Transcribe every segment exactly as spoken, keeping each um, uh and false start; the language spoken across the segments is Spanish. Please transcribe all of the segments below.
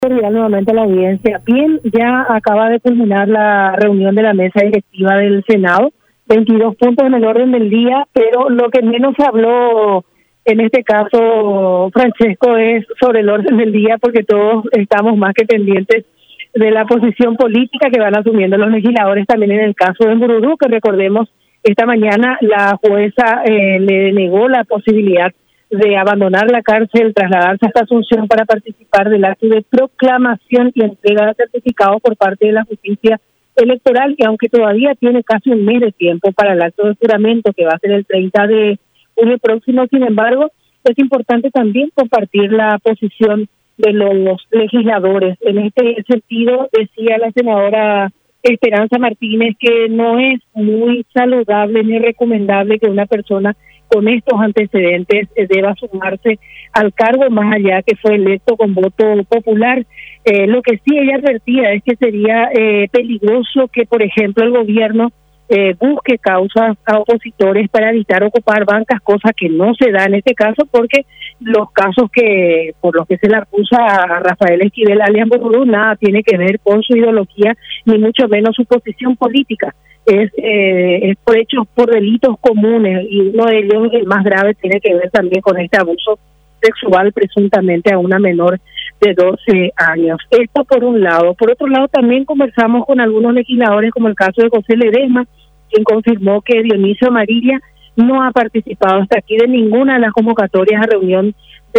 Cordial nuevamente a la audiencia. Bien, ya acaba de culminar la reunión de la mesa directiva del Senado, veintidós puntos en el orden del día, pero lo que menos se habló en este caso, Francesco, es sobre el orden del día, porque todos estamos más que pendientes de la posición política que van asumiendo los legisladores también en el caso de Mburudú, que recordemos, esta mañana la jueza eh, le negó la posibilidad de abandonar la cárcel, trasladarse hasta Asunción para participar del acto de proclamación y entrega de certificados por parte de la justicia electoral, y aunque todavía tiene casi un mes de tiempo para el acto de juramento, que va a ser el treinta de junio próximo, sin embargo, es importante también compartir la posición de los legisladores. En este sentido, decía la senadora Esperanza Martínez que no es muy saludable ni recomendable que una persona con estos antecedentes eh, deba sumarse al cargo, más allá que fue electo con voto popular. Eh, lo que sí ella advertía es que sería eh, peligroso que, por ejemplo, el gobierno eh, busque causas a opositores para evitar ocupar bancas, cosa que no se da en este caso, porque los casos que por los que se le acusa a Rafael Esquivel alias Mburudú nada tiene que ver con su ideología, ni mucho menos su posición política. Es, eh, es por hechos, por delitos comunes, y uno de ellos, el más grave, tiene que ver también con este abuso sexual presuntamente a una menor de doce años. Esto por un lado. Por otro lado, también conversamos con algunos legisladores, como el caso de José Ledesma, quien confirmó que Dionisio Amarilla no ha participado hasta aquí de ninguna de las convocatorias a reunión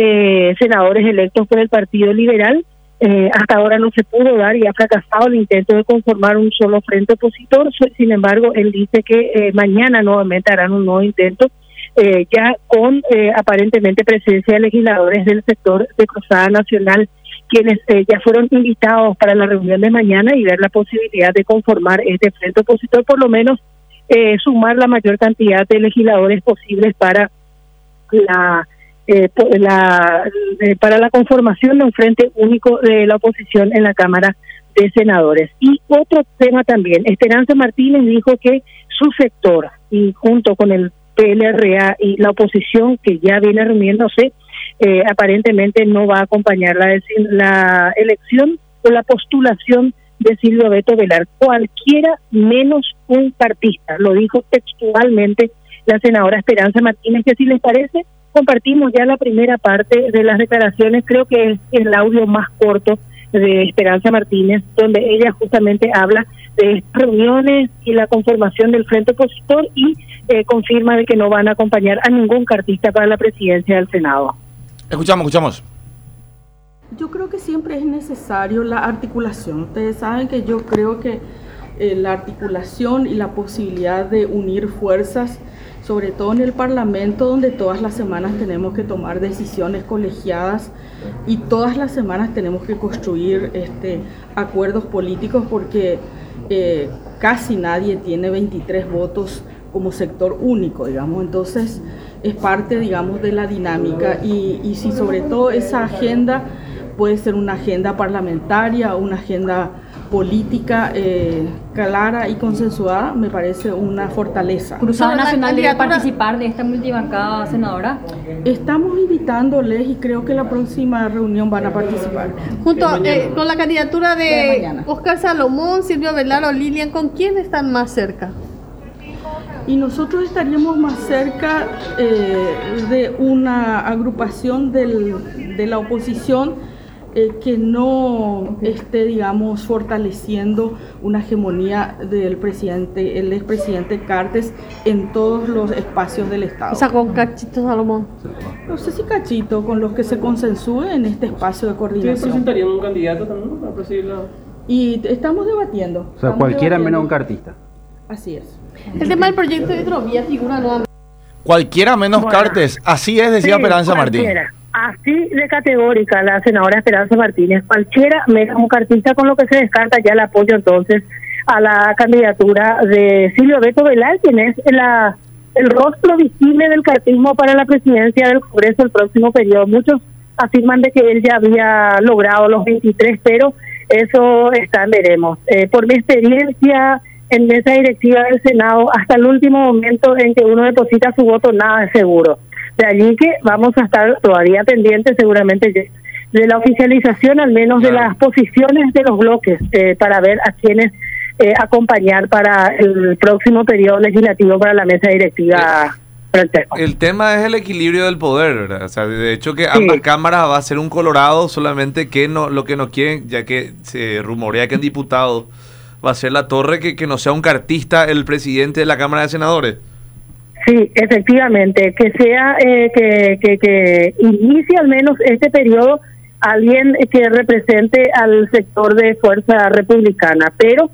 de senadores electos por el Partido Liberal. Eh, hasta ahora no se pudo dar y ha fracasado el intento de conformar un solo frente opositor. Sin embargo, él dice que eh, mañana nuevamente harán un nuevo intento, eh, ya con eh, aparentemente presencia de legisladores del sector de Cruzada Nacional, quienes eh, ya fueron invitados para la reunión de mañana y ver la posibilidad de conformar este frente opositor, por lo menos eh, sumar la mayor cantidad de legisladores posibles para la Eh, la, eh, para la conformación de un frente único de la oposición en la Cámara de Senadores. Y otro tema también, Esperanza Martínez dijo que su sector, y junto con el P L R A y la oposición que ya viene reuniéndose, eh, aparentemente no va a acompañar la, la elección o la postulación de Silvio Beto Velar, cualquiera menos un partista, lo dijo textualmente la senadora Esperanza Martínez, que si les parece, compartimos ya la primera parte de las declaraciones. Creo que es el audio más corto de Esperanza Martínez, donde ella justamente habla de estas reuniones y la conformación del frente opositor y eh, confirma de que no van a acompañar a ningún cartista para la presidencia del Senado. Escuchamos, escuchamos. Yo creo que siempre es necesario la articulación. Ustedes saben que yo creo que eh, la articulación y la posibilidad de unir fuerzas, sobre todo en el Parlamento, donde todas las semanas tenemos que tomar decisiones colegiadas y todas las semanas tenemos que construir este, acuerdos políticos, porque eh, casi nadie tiene veintitrés votos como sector único, digamos. Entonces es parte, digamos, de la dinámica, y, y si sobre todo esa agenda puede ser una agenda parlamentaria, una agenda política eh, clara y consensuada, me parece una fortaleza. ¿Cruzada Nacional debe participar de esta multibancada, senadora? Estamos invitándoles y creo que la próxima reunión van a participar. Junto eh, con la candidatura de, de Oscar Salomón, Silvio Velar o Lilian, ¿con quién están más cerca? Y nosotros estaríamos más cerca eh, de una agrupación del, de la oposición Eh, que no esté, digamos, fortaleciendo una hegemonía del presidente, el expresidente Cartes en todos los espacios del Estado. O sea, con Cachito Salomón. No sé si Cachito, con los que se consensúe en este espacio de coordinación. ¿Ustedes presentarían un candidato también para presidir la...? Y estamos debatiendo. O sea, cualquiera debatiendo. menos un cartista. Así es. El tema del proyecto de hidrovía figura nuevamente. Cualquiera menos bueno, Cartes, así es, decía sí, Esperanza Martínez. Así de categórica la senadora Esperanza Martínez, cualquiera menos un cartista, con lo que se descarta ya el apoyo entonces a la candidatura de Silvio Beto Velar, quien es la, el rostro visible del cartismo para la presidencia del Congreso el próximo periodo. Muchos afirman de que él ya había logrado los veintitrés, pero eso está, veremos. Eh, por mi experiencia en mesa directiva del Senado, hasta el último momento en que uno deposita su voto, nada es seguro. De allí que vamos a estar todavía pendientes, seguramente de la oficialización, al menos Claro. de las posiciones de los bloques, eh, para ver a quienes eh, acompañar para el próximo periodo legislativo para la mesa directiva. Francesco. El tema es el equilibrio del poder, ¿verdad? O sea, de hecho que ambas Sí. cámaras va a ser un Colorado, solamente que no lo que no quieren, ya que se rumorea que en diputados va a ser la torre, que, que no sea un cartista el presidente de la Cámara de Senadores. Sí, efectivamente, que sea, eh, que, que, que inicie al menos este periodo alguien que represente al sector de fuerza republicana, pero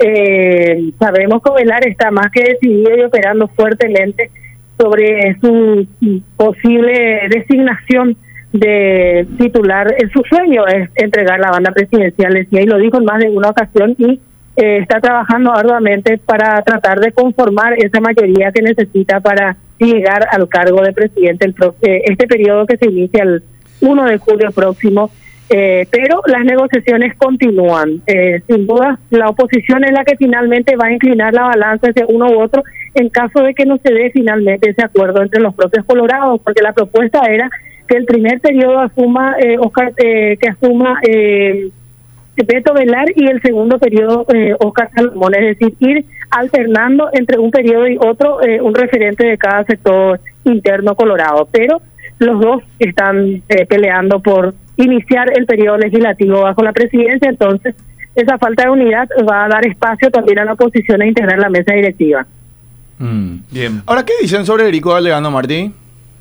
eh, sabemos que Ovelar está más que decidido y operando fuertemente sobre su posible designación de titular. Su sueño es entregar la banda presidencial, decía, y lo dijo en más de una ocasión, y eh, está trabajando arduamente para tratar de conformar esa mayoría que necesita para llegar al cargo de presidente el pro, eh, este periodo que se inicia el primero de julio próximo. Eh, pero las negociaciones continúan. Eh, sin duda, la oposición es la que finalmente va a inclinar la balanza hacia uno u otro en caso de que no se dé finalmente ese acuerdo entre los propios colorados, porque la propuesta era que el primer periodo asuma eh, Oscar, eh, que asuma eh, Beto Velar y el segundo periodo eh, Oscar Salomón, es decir, ir alternando entre un periodo y otro eh, un referente de cada sector interno colorado, pero los dos están eh, peleando por iniciar el periodo legislativo bajo la presidencia, entonces esa falta de unidad va a dar espacio también a la oposición a integrar la mesa directiva. Mm. Bien. Ahora, ¿qué dicen sobre Erico Galeano, Martí?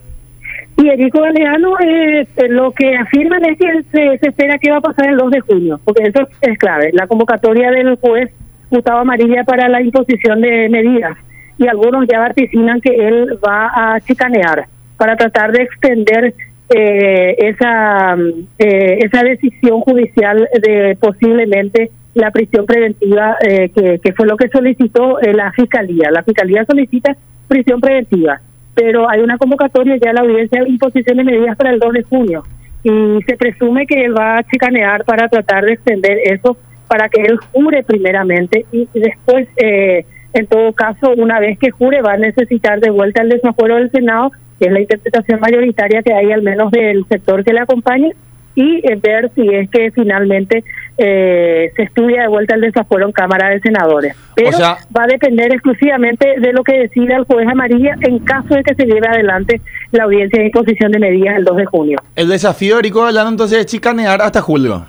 Y Erico Galeano, eh, lo que afirman es que se, se espera que va a pasar el dos de junio, porque eso es clave, la convocatoria del juez Gustavo Amarilla para la imposición de medidas, y algunos ya vaticinan que él va a chicanear para tratar de extender eh, esa eh, esa decisión judicial de posiblemente la prisión preventiva, eh, que, que fue lo que solicitó eh, la Fiscalía. La Fiscalía solicita prisión preventiva, pero hay una convocatoria ya a la audiencia de imposición de medidas para el dos de junio, y se presume que él va a chicanear para tratar de extender eso, para que él jure primeramente, y después, eh, en todo caso, una vez que jure, va a necesitar de vuelta el desafuero del Senado, que es la interpretación mayoritaria que hay al menos del sector que le acompaña, y eh, ver si es que finalmente eh, se estudia de vuelta el desafuero en Cámara de Senadores. Pero O sea, va a depender exclusivamente de lo que decida el juez Amarilla en caso de que se lleve adelante la audiencia de imposición de medidas el dos de junio. El desafío de Erico Galeano entonces es chicanear hasta julio.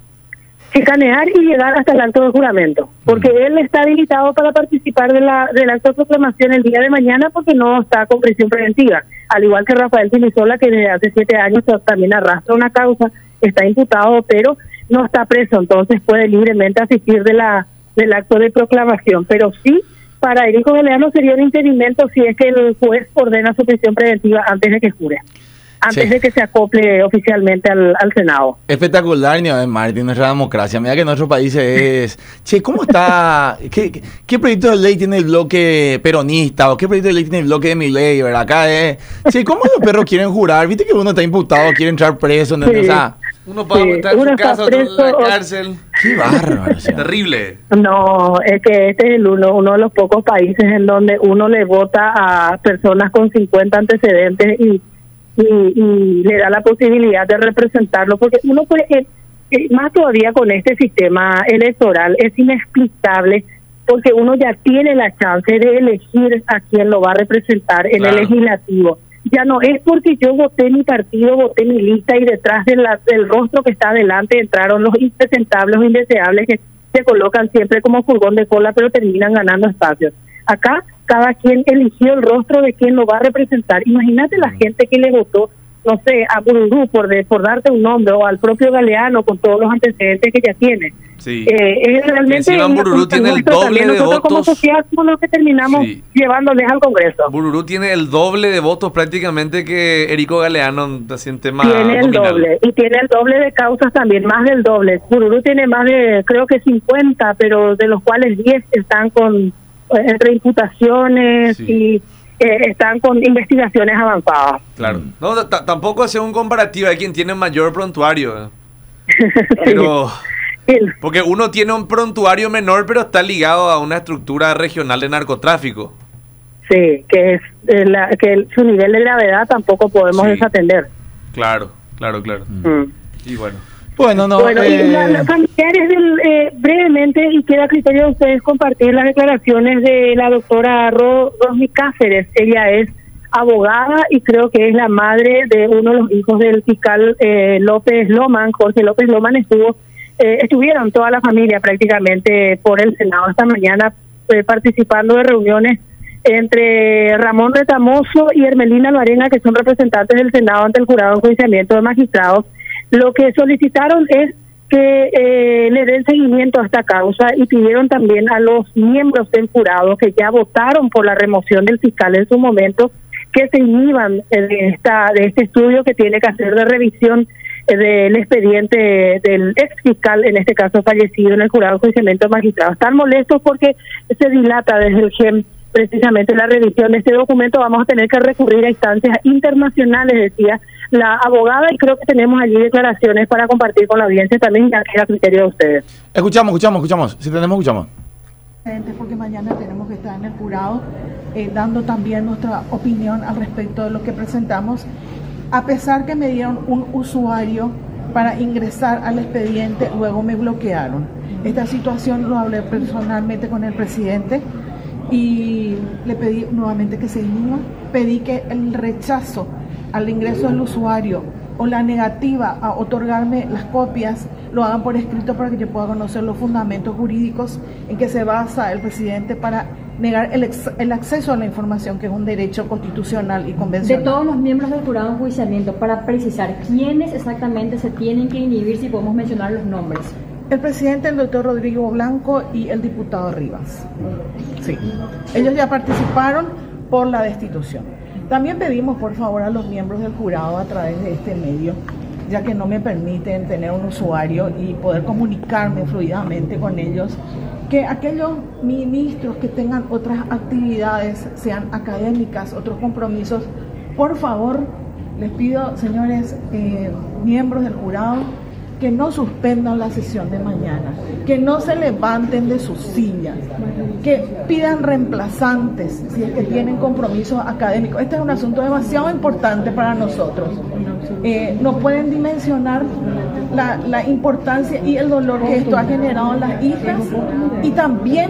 Chicanear y llegar hasta el acto de juramento, porque mm. él está habilitado para participar de la del acto de proclamación el día de mañana, porque no está con prisión preventiva, al igual que Rafael Sinisola, que desde hace siete años también arrastra una causa, está imputado, pero no está preso, entonces puede libremente asistir de la del acto de proclamación. Pero sí, para Erico Galeano sería un impedimento si es que el juez ordena su prisión preventiva antes de que jure, antes Sí. de que se acople oficialmente al, al Senado. Espectacular, ni Martín, nuestra democracia. Mira que en nuestro país es... Che, ¿cómo está? ¿Qué, qué, qué proyecto de ley tiene el bloque peronista? ¿O qué proyecto de ley tiene el bloque de Milei? ¿Verdad? Acá es... Che, ¿cómo los perros quieren jurar? ¿Viste que uno está imputado, quiere entrar preso? ¿No? Sí. O sea, Uno para Sí, estar en uno su está casa, otro en la preso, o- cárcel. qué bárbaro. O sea. Terrible. No, es que este es el uno, uno de los pocos países en donde uno le vota a personas con cincuenta antecedentes y, y, y le da la posibilidad de representarlo, porque uno puede, eh, eh, más todavía con este sistema electoral, es inexplicable, porque uno ya tiene la chance de elegir a quien lo va a representar en Claro. el legislativo. Ya no es porque yo voté mi partido, voté mi lista y detrás de la, del rostro que está adelante entraron los impresentables o indeseables que se colocan siempre como furgón de cola, pero terminan ganando espacios. Acá cada quien eligió el rostro de quien lo va a representar. Imagínate la gente que le votó, no sé, a Bururú, por, de, por darte un nombre, o al propio Galeano con todos los antecedentes que ya tiene. Sí. Eh, es realmente Encima una Bururú culpa tiene el nuestra doble también. de Nosotros como votos. sociedad somos los que terminamos Sí. llevándoles al Congreso. Bururú tiene el doble de votos prácticamente que Erico Galeano, así en tema Tiene el nominal. doble, y tiene el doble de causas también, más del doble. Bururú tiene más de, creo que cincuenta, pero de los cuales diez están con eh, entre imputaciones Sí. y eh, están con investigaciones avanzadas. Claro. No, t- tampoco hacer un comparativo de quien tiene mayor prontuario. Pero... Sí. Porque uno tiene un prontuario menor, pero está ligado a una estructura regional de narcotráfico. Sí, que es eh, la, que el- su nivel de gravedad tampoco podemos Sí. desatender. Claro, claro, claro. Mm. Y bueno. Bueno, no. Bueno, eh... y la- los familiares, del, eh, brevemente, y queda a criterio de ustedes compartir las declaraciones de la doctora Ro, Rosmy Cáceres. Ella es abogada y creo que es la madre de uno de los hijos del fiscal eh, López Loman. Jorge López Loman estuvo, eh, estuvieron toda la familia prácticamente por el Senado esta mañana eh, participando de reuniones entre Ramón Retamoso y Hermelina Loarena, que son representantes del Senado ante el jurado de enjuiciamiento de magistrados. Lo que solicitaron es que eh, le den seguimiento a esta causa y pidieron también a los miembros del jurado que ya votaron por la remoción del fiscal en su momento que se inhiban de esta de este estudio que tiene que hacer de revisión eh, del expediente del ex fiscal, en este caso fallecido en el jurado de enjuiciamiento de magistrados. Están molestos porque se dilata desde el G E M precisamente la revisión de este documento. Vamos a tener que recurrir a instancias internacionales, decía la abogada, y creo que tenemos allí declaraciones para compartir con la audiencia también, ya que a criterio de ustedes. Escuchamos, escuchamos, escuchamos. Si tenemos, escuchamos. Porque mañana tenemos que estar en el jurado eh, dando también nuestra opinión al respecto de lo que presentamos. A pesar que me dieron un usuario para ingresar al expediente, luego me bloquearon. Esta situación lo hablé personalmente con el presidente y le pedí nuevamente que se inhiba. Pedí que el rechazo al ingreso del usuario o la negativa a otorgarme las copias lo hagan por escrito para que yo pueda conocer los fundamentos jurídicos en que se basa el presidente para negar el, ex, el acceso a la información, que es un derecho constitucional y convencional. De todos los miembros del jurado de enjuiciamiento, para precisar quiénes exactamente se tienen que inhibir, si podemos mencionar los nombres. El presidente, el doctor Rodrigo Blanco, y el diputado Rivas. Sí. Ellos ya participaron por la destitución. También pedimos, por favor, a los miembros del jurado a través de este medio, ya que no me permiten tener un usuario y poder comunicarme fluidamente con ellos, que aquellos ministros que tengan otras actividades, sean académicas, otros compromisos, por favor, les pido, señores eh, miembros del jurado, que no suspendan la sesión de mañana, que no se levanten de sus sillas, que pidan reemplazantes si es que tienen compromisos académicos. Este es un asunto demasiado importante para nosotros. Eh, no pueden dimensionar la, la importancia y el dolor que esto ha generado en las hijas, y también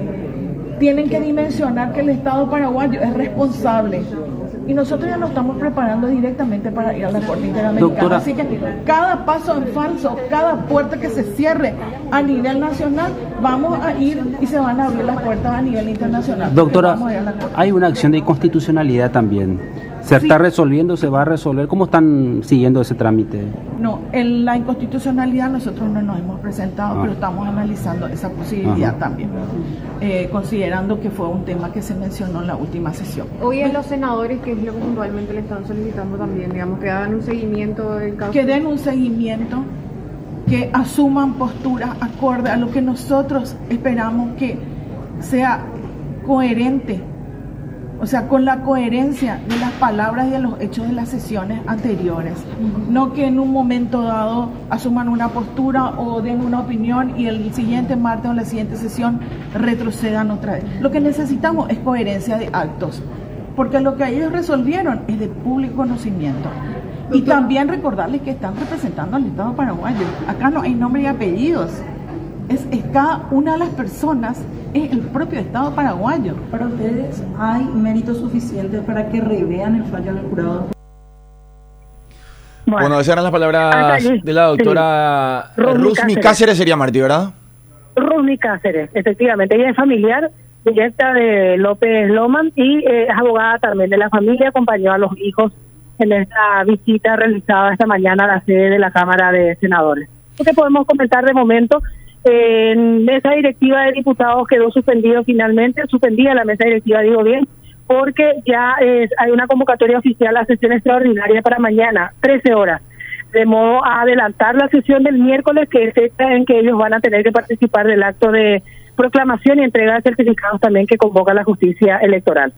tienen que dimensionar que el Estado paraguayo es responsable. Y nosotros ya nos estamos preparando directamente para ir a la Corte Interamericana. Doctora, así que cada paso en falso, cada puerta que se cierre a nivel nacional, vamos a ir y se van a abrir las puertas a nivel internacional. Doctora, hay una acción de inconstitucionalidad también. ¿Se sí. está resolviendo? ¿Se va a resolver? ¿Cómo están siguiendo ese trámite? No, en la inconstitucionalidad nosotros no nos hemos presentado, ah. pero estamos analizando esa posibilidad Ajá. también, eh, considerando que fue un tema que se mencionó en la última sesión. Hoy a los senadores, que es lo que puntualmente le están solicitando también, digamos, que hagan un seguimiento del caso. Que den un seguimiento, que asuman posturas acorde a lo que nosotros esperamos que sea coherente. O sea, con la coherencia de las palabras y de los hechos de las sesiones anteriores. Uh-huh. No que en un momento dado asuman una postura o den una opinión y el siguiente martes o la siguiente sesión retrocedan otra vez. Lo que necesitamos es coherencia de actos, porque lo que ellos resolvieron es de público conocimiento. Y Doctora, también recordarles que están representando al Estado paraguayo. Acá no hay nombre y apellidos. Es, es cada una de las personas, es el propio Estado paraguayo. Para ustedes, ¿hay mérito suficiente para que revean el fallo del jurado? Bueno, bueno, esas eran las palabras de la doctora sí. Rosmy Cáceres. Cáceres sería Martí, ¿verdad? Rosmy Cáceres, efectivamente. Ella es familiar directa de López Loman y eh, es abogada también de la familia, acompañó a los hijos en esta visita realizada esta mañana a la sede de la Cámara de Senadores. ¿Qué podemos comentar de momento? En mesa directiva de diputados quedó suspendido finalmente, suspendida la mesa directiva, digo bien, porque ya es, hay una convocatoria oficial a sesión extraordinaria para mañana, trece horas, de modo a adelantar la sesión del miércoles, que es esta en que ellos van a tener que participar del acto de proclamación y entrega de certificados también que convoca la justicia electoral.